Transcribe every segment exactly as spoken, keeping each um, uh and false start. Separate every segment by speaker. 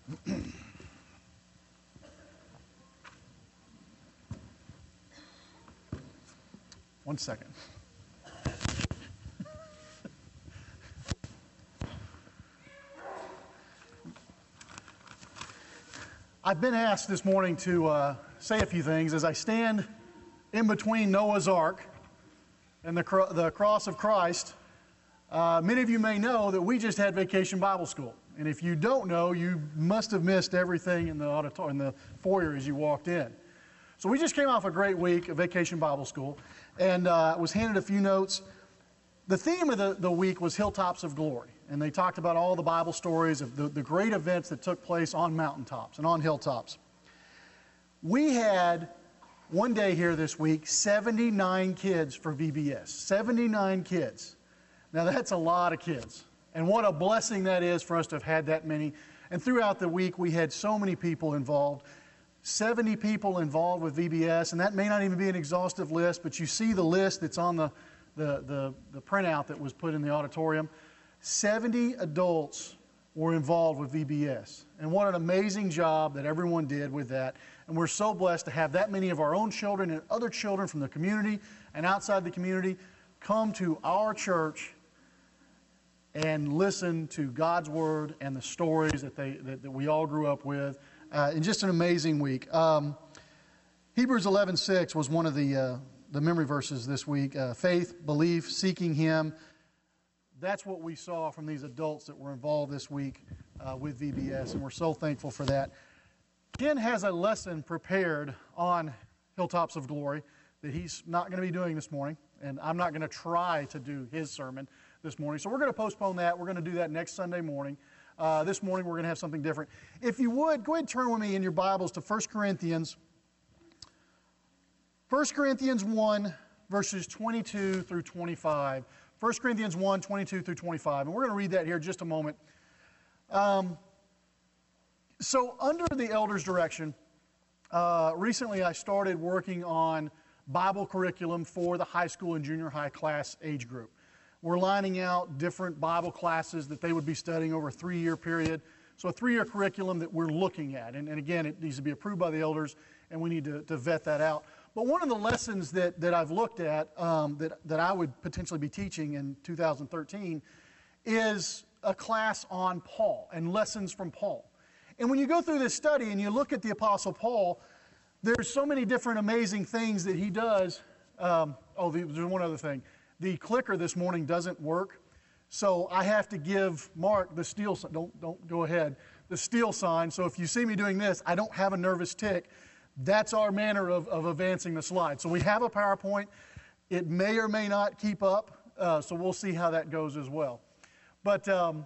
Speaker 1: One second. I've been asked this morning to uh, say a few things as I stand in between Noah's Ark and the, cro- the cross of Christ. Uh, many of you may know that we just had Vacation Bible School. And if you don't know, you must have missed everything in the auditorium, in the foyer as you walked in. So we just came off a great week of Vacation Bible School and uh, was handed a few notes. The theme of the, the week was Hilltops of Glory. And they talked about all the Bible stories of the, the great events that took place on mountaintops and on hilltops. We had, one day here this week, seventy-nine kids for V B S. seventy-nine kids. Now that's a lot of kids. And what a blessing that is for us to have had that many. And throughout the week, we had so many people involved. seventy people involved with V B S, and that may not even be an exhaustive list, but you see the list that's on the, the, the, the printout that was put in the auditorium. seventy adults were involved with V B S. And what an amazing job that everyone did with that. And we're so blessed to have that many of our own children and other children from the community and outside the community come to our church and listen to God's Word and the stories that, they, that, that we all grew up with. Uh, in just an amazing week. Um, Hebrews eleven six was one of the uh, the memory verses this week. Uh, faith, belief, seeking Him. That's what we saw from these adults that were involved this week uh, with V B S, and we're so thankful for that. Ken has a lesson prepared on Hilltops of Glory that he's not going to be doing this morning, and I'm not going to try to do his sermon this morning. So we're going to postpone that. We're going to do that next Sunday morning. Uh, this morning we're going to have something different. If you would, go ahead and turn with me in your Bibles to First Corinthians. First Corinthians one, verses twenty-two through twenty-five. First Corinthians one, twenty-two through twenty-five. And we're going to read that here in just a moment. Um, so under the elders' direction, uh, recently I started working on Bible curriculum for the high school and junior high class age group. We're lining out different Bible classes that they would be studying over a three-year period. So a three-year curriculum that we're looking at. And, and again, it needs to be approved by the elders, and we need to, to vet that out. But one of the lessons that, that I've looked at um, that, that I would potentially be teaching in two thousand thirteen is a class on Paul and lessons from Paul. And when you go through this study and you look at the Apostle Paul, there's so many different amazing things that he does. Um, oh, there's one other thing. The clicker this morning doesn't work, so I have to give Mark the steel sign. Don't, don't go ahead. The steel sign, so if you see me doing this, I don't have a nervous tick. That's our manner of, of advancing the slide. So we have a PowerPoint. It may or may not keep up, uh, so we'll see how that goes as well. But, um,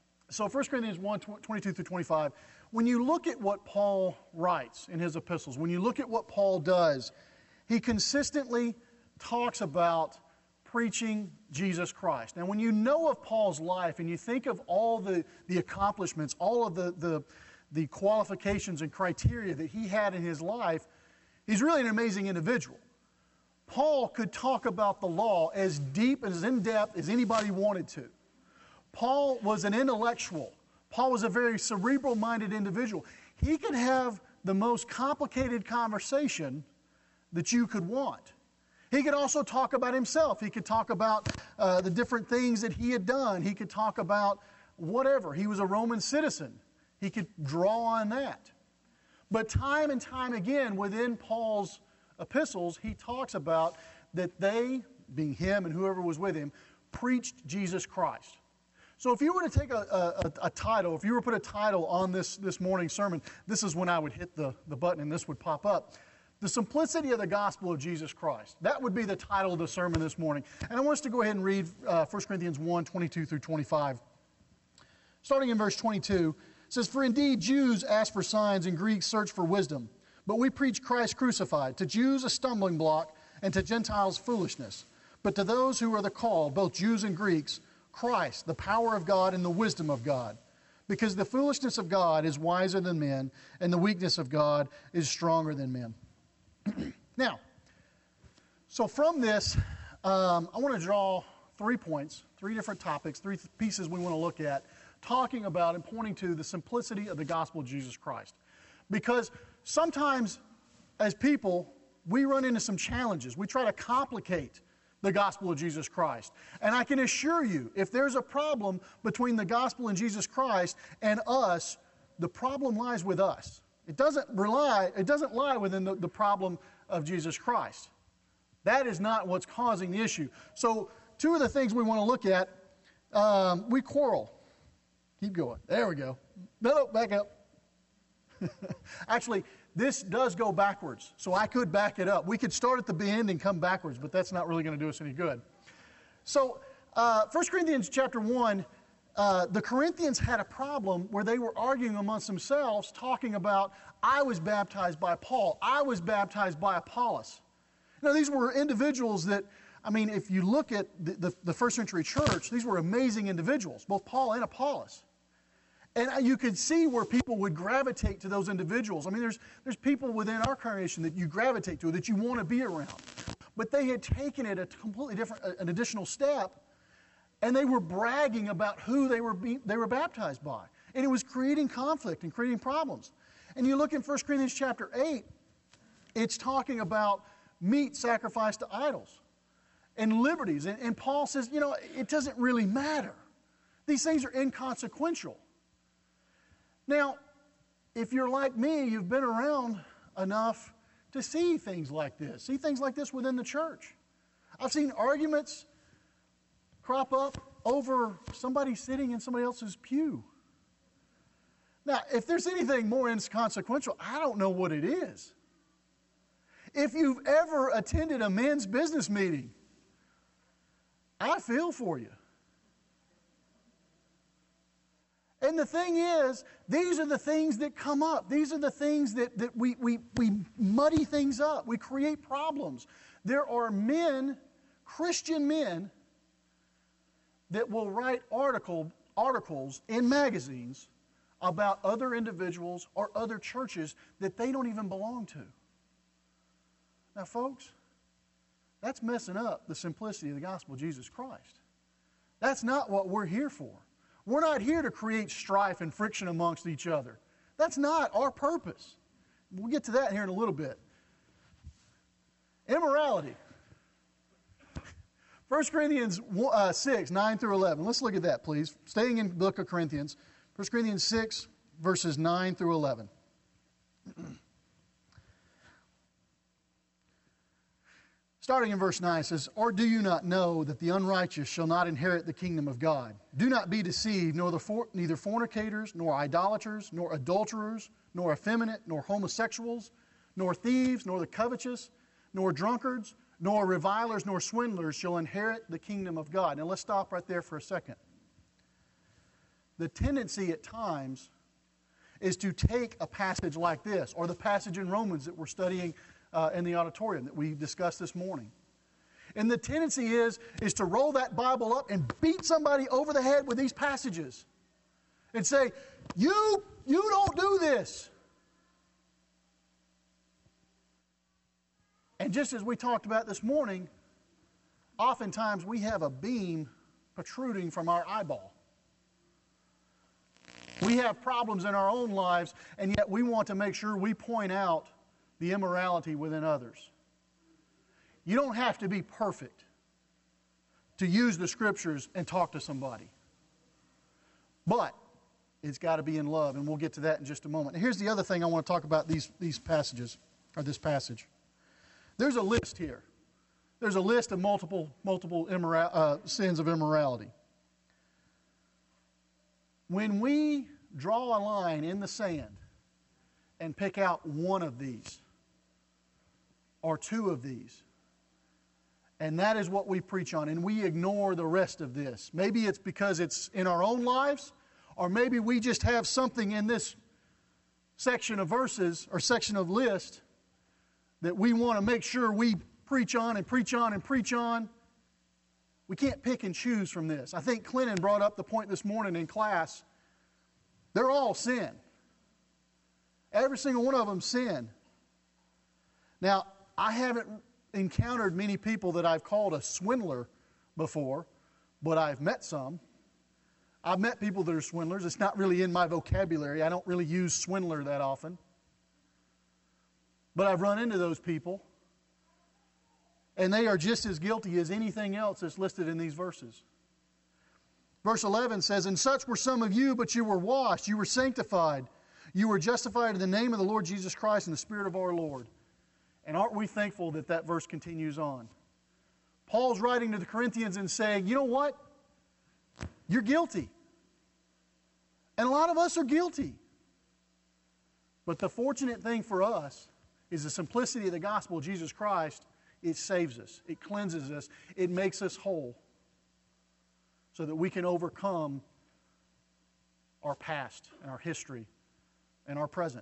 Speaker 1: so First Corinthians one, twenty-two through twenty-five, when you look at what Paul writes in his epistles, when you look at what Paul does, he consistently talks about preaching Jesus Christ. Now, when you know of Paul's life and you think of all the, the accomplishments, all of the, the, the qualifications and criteria that he had in his life, he's really an amazing individual. Paul could talk about the law as deep and as in-depth as anybody wanted to. Paul was an intellectual. Paul was a very cerebral-minded individual. He could have the most complicated conversation that you could want. He could also talk about himself. He could talk about uh, the different things that he had done. He could talk about whatever. He was a Roman citizen. He could draw on that. But time and time again within Paul's epistles, he talks about that they, being him and whoever was with him, preached Jesus Christ. So if you were to take a, a, a title, if you were to put a title on this, this morning's sermon, this is when I would hit the, the button and this would pop up. The simplicity of the gospel of Jesus Christ. That would be the title of the sermon this morning. And I want us to go ahead and read uh, First Corinthians one, twenty-two through twenty-five. Starting in verse twenty-two, it says, "For indeed Jews ask for signs and Greeks search for wisdom. But we preach Christ crucified, to Jews a stumbling block, and to Gentiles foolishness. But to those who are the called, both Jews and Greeks, Christ, the power of God and the wisdom of God. Because the foolishness of God is wiser than men, and the weakness of God is stronger than men." Now, so from this, um, I want to draw three points, three different topics, three pieces we want to look at talking about and pointing to the simplicity of the gospel of Jesus Christ. Because sometimes, as people, we run into some challenges. We try to complicate the gospel of Jesus Christ. And I can assure you, if there's a problem between the gospel and Jesus Christ and us, the problem lies with us. It doesn't rely, it doesn't lie within the, the problem of Jesus Christ. That is not what's causing the issue. So, two of the things we want to look at, um, we quarrel. Keep going. There we go. No, no, back up. Actually, this does go backwards, so I could back it up. We could start at the end and come backwards, but that's not really going to do us any good. So, uh, First Corinthians chapter one, uh, the Corinthians had a problem where they were arguing amongst themselves, talking about, I was baptized by Paul, I was baptized by Apollos. Now, these were individuals that, I mean, if you look at the, the, the first century church, these were amazing individuals, both Paul and Apollos. And you could see where people would gravitate to those individuals. I mean, there's, there's people within our congregation that you gravitate to, that you want to be around. But they had taken it a completely different, an additional step, and they were bragging about who they were, be, they were baptized by. And it was creating conflict and creating problems. And you look in First Corinthians chapter eight, it's talking about meat sacrificed to idols and liberties. And, and Paul says, you know, it doesn't really matter. These things are inconsequential. Now, if you're like me, you've been around enough to see things like this, see things like this within the church. I've seen arguments crop up over somebody sitting in somebody else's pew. Now, if there's anything more inconsequential, I don't know what it is. If you've ever attended a men's business meeting, I feel for you. And the thing is, these are the things that come up. These are the things that, that we, we, we muddy things up. We create problems. There are men, Christian men, that will write article, articles in magazines about other individuals or other churches that they don't even belong to. Now, folks, that's messing up the simplicity of the gospel of Jesus Christ. That's not what we're here for. We're not here to create strife and friction amongst each other. That's not our purpose. We'll get to that here in a little bit. Immorality. First Corinthians six, nine through eleven. Let's look at that, please. Staying in the book of Corinthians. First Corinthians six, verses nine through eleven. Starting in verse nine, it says, Or do you not know that the unrighteous shall not inherit the kingdom of God? Do not be deceived, nor the for, neither fornicators, nor idolaters, nor adulterers, nor effeminate, nor homosexuals, nor thieves, nor the covetous, nor drunkards, nor revilers, nor swindlers shall inherit the kingdom of God. Now let's stop right there for a second. The tendency at times is to take a passage like this, or the passage in Romans that we're studying Uh, in the auditorium that we discussed this morning. And the tendency is, is to roll that Bible up and beat somebody over the head with these passages and say, you, you don't do this. And just as we talked about this morning, oftentimes we have a beam protruding from our eyeball. We have problems in our own lives, and yet we want to make sure we point out the immorality within others. You don't have to be perfect to use the Scriptures and talk to somebody. But it's got to be in love, and we'll get to that in just a moment. And here's the other thing I want to talk about these, these passages, or this passage. There's a list here. There's a list of multiple, multiple immora- uh, sins of immorality. When we draw a line in the sand and pick out one of these, or two of these, and that is what we preach on, and we ignore the rest of this. Maybe it's because it's in our own lives, or maybe we just have something in this section of verses, or section of list, that we want to make sure we preach on and preach on and preach on. We can't pick and choose from this. I think Clinton brought up the point this morning in class. They're all sin. Every single one of them sin. Now, I haven't encountered many people that I've called a swindler before, but I've met some. I've met people that are swindlers. It's not really in my vocabulary. I don't really use swindler that often. But I've run into those people, and they are just as guilty as anything else that's listed in these verses. Verse eleven says, "And such were some of you, but you were washed, you were sanctified, you were justified in the name of the Lord Jesus Christ and the Spirit of our Lord." And aren't we thankful that that verse continues on? Paul's writing to the Corinthians and saying, you know what? You're guilty. And a lot of us are guilty. But the fortunate thing for us is the simplicity of the gospel of Jesus Christ. It saves us. It cleanses us. It makes us whole so that we can overcome our past and our history and our present.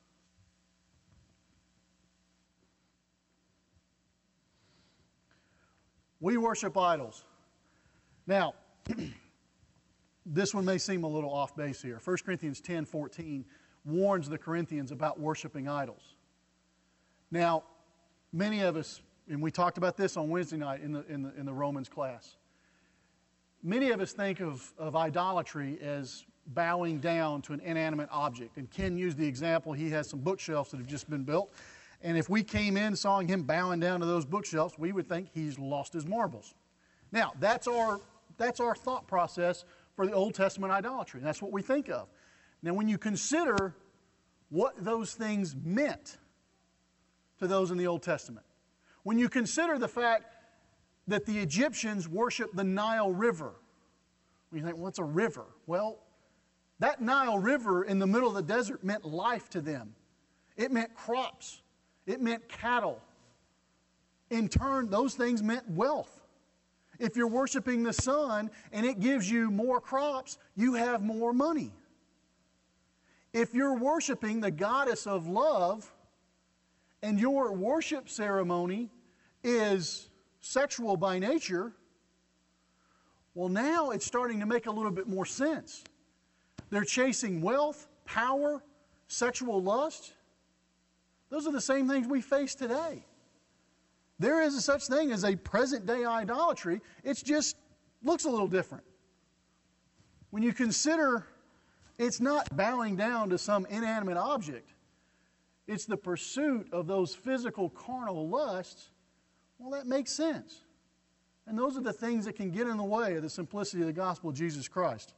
Speaker 1: We worship idols. Now, this one may seem a little off base here. First Corinthians ten fourteen warns the Corinthians about worshiping idols. Now, many of us, and we talked about this on Wednesday night in the, in the, in the Romans class, many of us think of, of idolatry as bowing down to an inanimate object. And Ken used the example, he has some bookshelves that have just been built. And if we came in saw him bowing down to those bookshelves, we would think he's lost his marbles. Now, that's our, that's our thought process for the Old Testament idolatry. That's what we think of. Now, when you consider what those things meant to those in the Old Testament, when you consider the fact that the Egyptians worshiped the Nile River, you think, what's a river? Well, that Nile River in the middle of the desert meant life to them. It meant crops. It meant cattle. In turn, those things meant wealth. If you're worshiping the sun and it gives you more crops, you have more money. If you're worshiping the goddess of love and your worship ceremony is sexual by nature, well, now it's starting to make a little bit more sense. They're chasing wealth, power, sexual lust. Those are the same things we face today. There is a such thing as a present-day idolatry. It just looks a little different. When you consider it's not bowing down to some inanimate object, it's the pursuit of those physical carnal lusts, well, that makes sense. And those are the things that can get in the way of the simplicity of the gospel of Jesus Christ.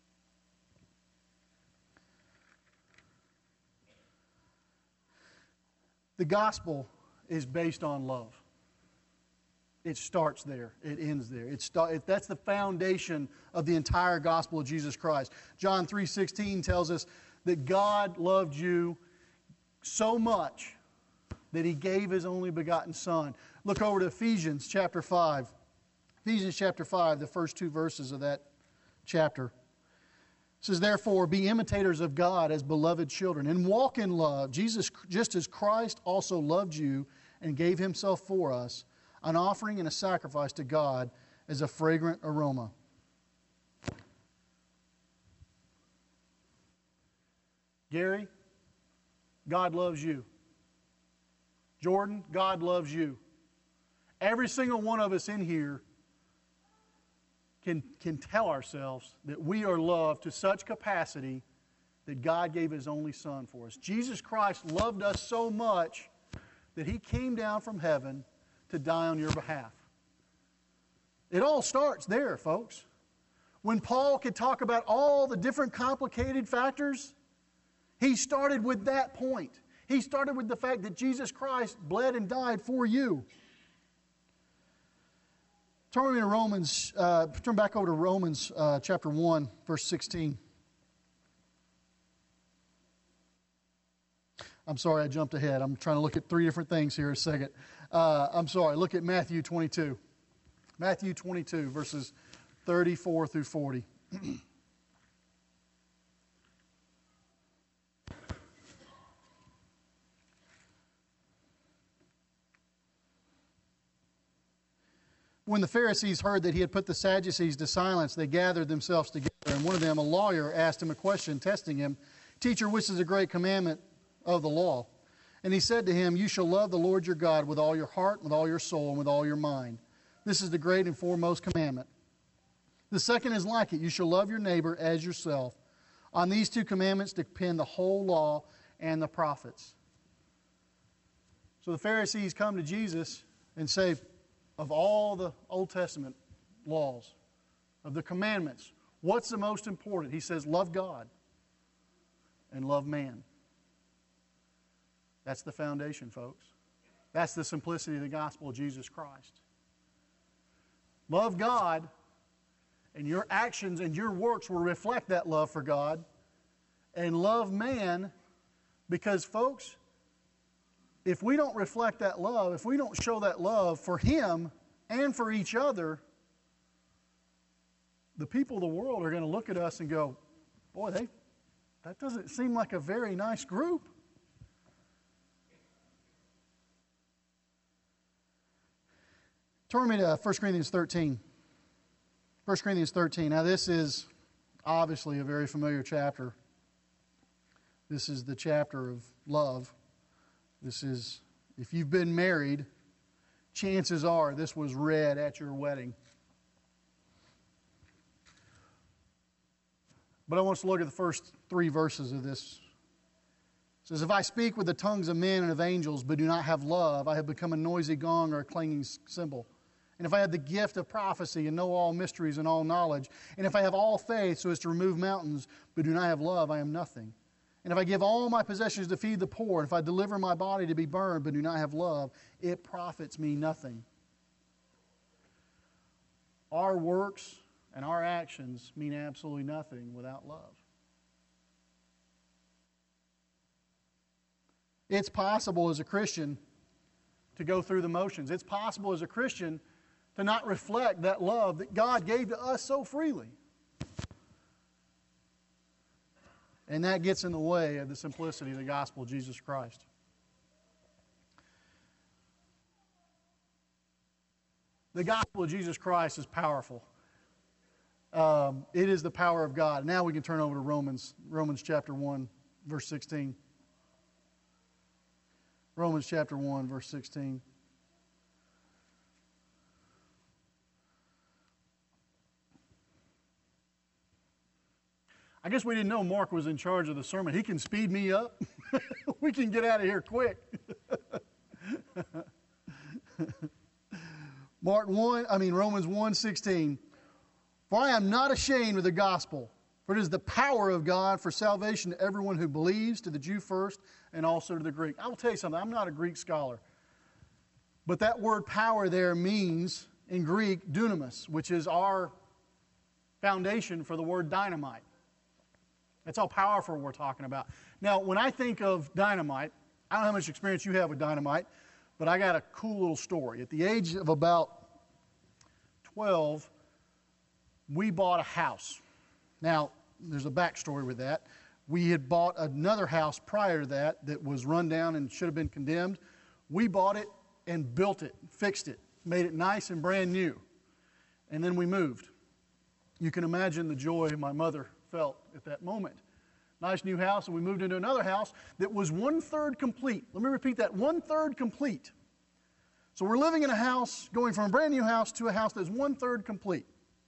Speaker 1: The gospel is based on love. It starts there. It ends there. It start, that's the foundation of the entire gospel of Jesus Christ. John three sixteen tells us that God loved you so much that He gave His only begotten Son. Look over to Ephesians chapter five. Ephesians chapter five, the first two verses of that chapter. It says, "Therefore, be imitators of God as beloved children, and walk in love, Jesus, just as Christ also loved you and gave Himself for us, an offering and a sacrifice to God as a fragrant aroma." Gary, God loves you. Jordan, God loves you. Every single one of us in here Can, can tell ourselves that we are loved to such capacity that God gave His only Son for us. Jesus Christ loved us so much that He came down from heaven to die on your behalf. It all starts there, folks. When Paul could talk about all the different complicated factors, he started with that point. He started with the fact that Jesus Christ bled and died for you. Turn with me to Romans, uh, turn back over to Romans uh, chapter one, verse sixteen. I'm sorry, I jumped ahead. I'm trying to look at three different things here a second. Uh, I'm sorry, look at Matthew twenty-two. Matthew twenty-two, verses thirty-four through forty. When the Pharisees heard that He had put the Sadducees to silence, they gathered themselves together, and one of them, a lawyer, asked Him a question, testing Him, "Teacher, which is a great commandment of the law?" And He said to him, "You shall love the Lord your God with all your heart, with all your soul, and with all your mind. This is the great and foremost commandment. The second is like it. You shall love your neighbor as yourself. On these two commandments depend the whole law and the prophets. So the Pharisees come to Jesus and say, of all the Old Testament laws, of the commandments, what's the most important? He says, love God and love man. That's the foundation, folks. That's the simplicity of the gospel of Jesus Christ. Love God, and your actions and your works will reflect that love for God. And love man, because, folks, if we don't reflect that love, if we don't show that love for Him and for each other, the people of the world are going to look at us and go, boy, they, that doesn't seem like a very nice group. Turn me to First Corinthians thirteen. First Corinthians thirteen. Now this is obviously a very familiar chapter. This is the chapter of love. This is, if you've been married, chances are this was read at your wedding. But I want us to look at the first three verses of this. It says, if I speak with the tongues of men and of angels, but do not have love, I have become a noisy gong or a clanging cymbal. And if I have the gift of prophecy and know all mysteries and all knowledge, and if I have all faith so as to remove mountains, but do not have love, I am nothing. And if I give all my possessions to feed the poor, and if I deliver my body to be burned, but do not have love, it profits me nothing. Our works and our actions mean absolutely nothing without love. It's possible as a Christian to go through the motions. It's possible as a Christian to not reflect that love that God gave to us so freely. And that gets in the way of the simplicity of the gospel of Jesus Christ. The gospel of Jesus Christ is powerful. Um, it is the power of God. Now we can turn over to Romans, Romans chapter one, verse sixteen. Romans chapter one, verse sixteen. I guess we didn't know Mark was in charge of the sermon. He can speed me up. We can get out of here quick. Mark one, I mean Romans one sixteen. For I am not ashamed of the gospel, for it is the power of God for salvation to everyone who believes, to the Jew first, and also to the Greek. I will tell you something, I'm not a Greek scholar. But that word power there means, in Greek, dunamis, which is our foundation for the word dynamite. That's how powerful we're talking about. Now, when I think of dynamite, I don't know how much experience you have with dynamite, but I got a cool little story. At the age of about twelve, we bought a house. Now, there's a backstory with that. We had bought another house prior to that that was run down and should have been condemned. We bought it and built it, fixed it, made it nice and brand new. And then we moved. You can imagine the joy my mother felt at that moment. Nice new house, and we moved into another house that was one-third complete. Let me repeat that, one-third complete. So we're living in a house, going from a brand new house to a house that's one-third complete.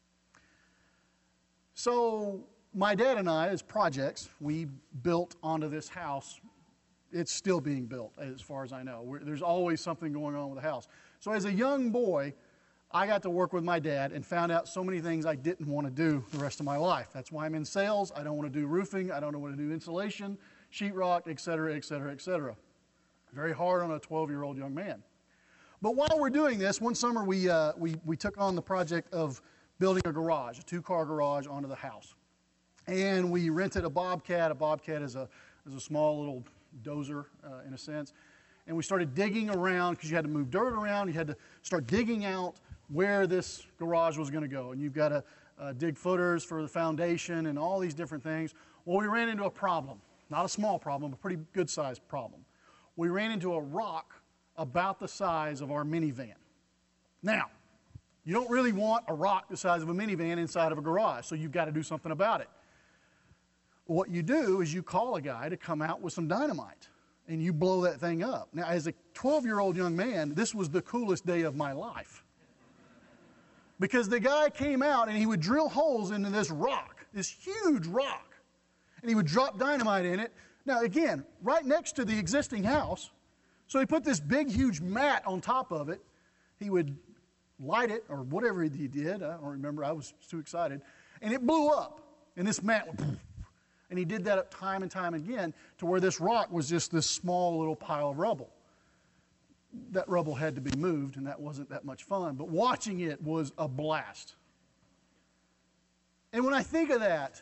Speaker 1: So my dad and I, as projects, we built onto this house. It's still being built, as far as I know. We're, there's always something going on with the house. So as a young boy, I got to work with my dad and found out so many things I didn't want to do the rest of my life. That's why I'm in sales. I don't want to do roofing. I don't want to do insulation, sheetrock, et cetera, et cetera, et cetera. Very hard on a twelve-year-old young man. But while we're doing this, one summer we, uh, we, we took on the project of building a garage, a two-car garage onto the house. And we rented a Bobcat. A Bobcat is a, is a small little dozer, uh, in a sense. And we started digging around, because you had to move dirt around. You had to start digging out where this garage was going to go. And you've got to uh, dig footers for the foundation and all these different things. Well, we ran into a problem. Not a small problem, a pretty good-sized problem. We ran into a rock about the size of our minivan. Now, you don't really want a rock the size of a minivan inside of a garage, so you've got to do something about it. What you do is you call a guy to come out with some dynamite, and you blow that thing up. Now, as a twelve-year-old young man, this was the coolest day of my life. Because the guy came out and he would drill holes into this rock, this huge rock, and he would drop dynamite in it. Now, again, right next to the existing house. So he put this big, huge mat on top of it. He would light it, or whatever he did. I don't remember. I was too excited. And it blew up. And this mat went poof. And he did that time and time again to where this rock was just this small little pile of rubble. That rubble had to be moved, and that wasn't that much fun. But watching it was a blast. And when I think of that,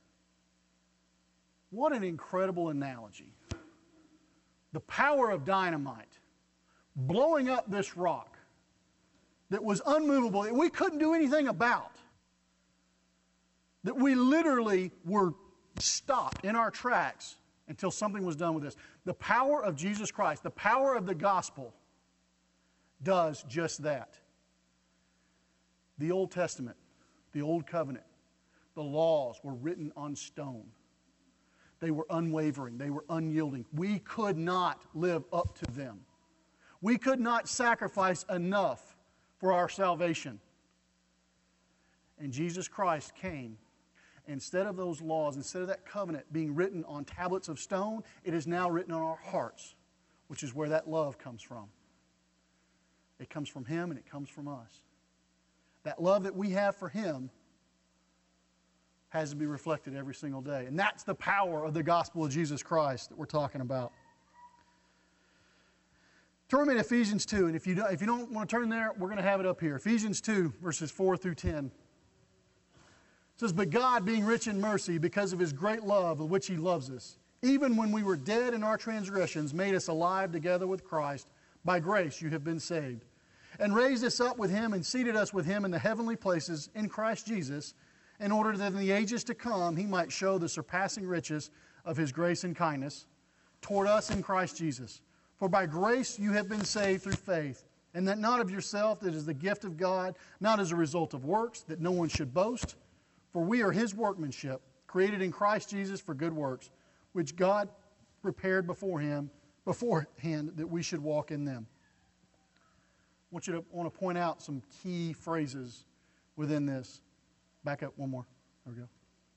Speaker 1: what an incredible analogy. The power of dynamite blowing up this rock that was unmovable, that we couldn't do anything about, that we literally were stopped in our tracks until something was done with this. The power of Jesus Christ, the power of the gospel, does just that. The Old Testament, the Old Covenant, the laws were written on stone. They were unwavering. They were unyielding. We could not live up to them. We could not sacrifice enough for our salvation. And Jesus Christ came. Instead of those laws, instead of that covenant being written on tablets of stone, it is now written on our hearts, which is where that love comes from. It comes from Him and it comes from us. That love that we have for Him has to be reflected every single day. And that's the power of the gospel of Jesus Christ that we're talking about. Turn me to Ephesians two, and if you don't, if you don't want to turn there, we're going to have it up here. Ephesians two, verses four through ten. It says, "But God, being rich in mercy, because of His great love with which He loves us, even when we were dead in our transgressions, made us alive together with Christ. By grace you have been saved. And raised us up with Him and seated us with Him in the heavenly places in Christ Jesus, in order that in the ages to come He might show the surpassing riches of His grace and kindness toward us in Christ Jesus. For by grace you have been saved through faith, and that not of yourself, that is the gift of God, not as a result of works, that no one should boast. For we are His workmanship, created in Christ Jesus for good works, which God prepared before Him, beforehand, that we should walk in them." I want you to want to point out some key phrases within this. Back up one more. There we go.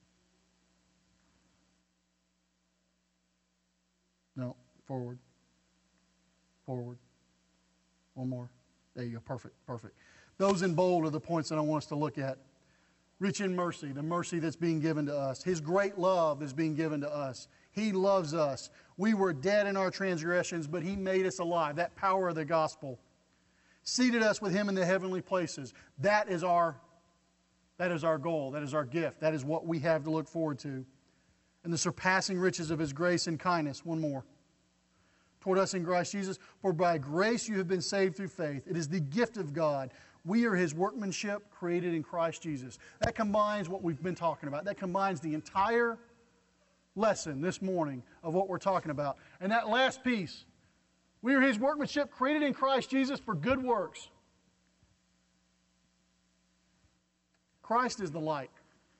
Speaker 1: No, forward. Forward. One more. There you go. Perfect. Perfect. Those in bold are the points that I want us to look at. Rich in mercy, the mercy that's being given to us. His great love is being given to us. He loves us. We were dead in our transgressions, but He made us alive. That power of the gospel. Seated us with Him in the heavenly places. That is our That is our goal. That is our gift. That is what we have to look forward to. And the surpassing riches of His grace and kindness. One more. Toward us in Christ Jesus. For by grace you have been saved through faith. It is the gift of God. We are His workmanship created in Christ Jesus. That combines what we've been talking about. That combines the entire lesson this morning of what we're talking about. And that last piece. We are His workmanship created in Christ Jesus for good works. Christ is the light.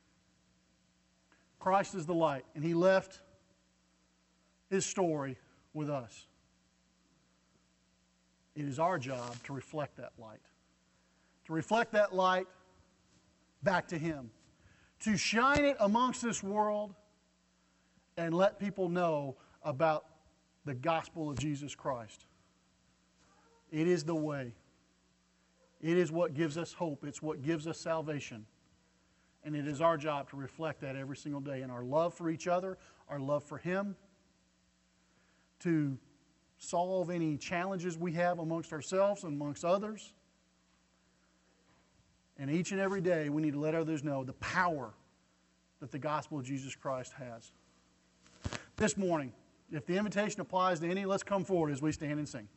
Speaker 1: Christ is the light. And He left His story with us. It is our job to reflect that light. To reflect that light back to Him. To shine it amongst this world and let people know about the gospel of Jesus Christ. It is the way. It is what gives us hope. It's what gives us salvation. And it is our job to reflect that every single day in our love for each other, our love for Him, to solve any challenges we have amongst ourselves and amongst others. And each and every day we need to let others know the power that the gospel of Jesus Christ has. This morning, if the invitation applies to any, let's come forward as we stand and sing.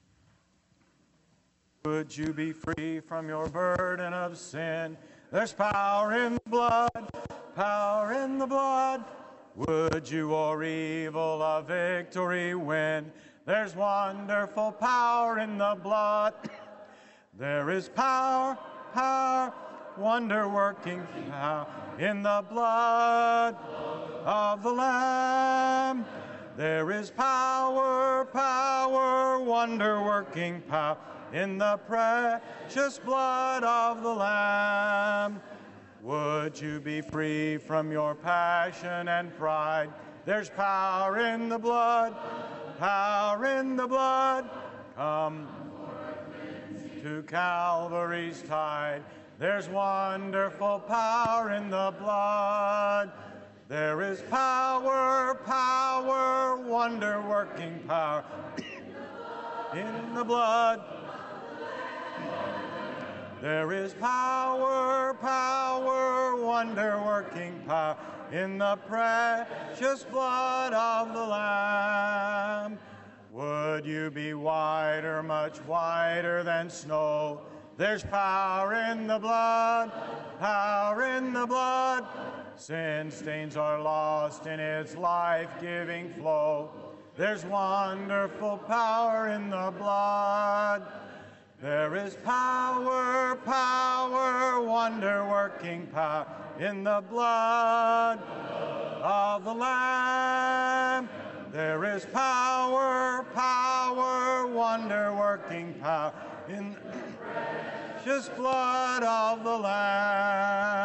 Speaker 2: Would you be free from your burden of sin? There's power in the blood, power in the blood. Would you or evil a victory win? There's wonderful power in the blood. There is power, power, wonder-working power in the blood of the Lamb. There is power, power, wonder-working power in the precious blood of the Lamb. Would you be free from your passion and pride? There's power in the blood, power in the blood. Come to Calvary's tide. There's wonderful power in the blood. There is power, power, wonder-working power in the blood. There is power, power, wonder-working power in the precious blood of the Lamb. Would you be whiter, much whiter than snow? There's power in the blood, power in the blood. Sin stains are lost in its life-giving flow. There's wonderful power in the blood. There is power, power, wonder-working power in the blood of the Lamb. There is power, power, wonder-working power in the precious blood of the Lamb.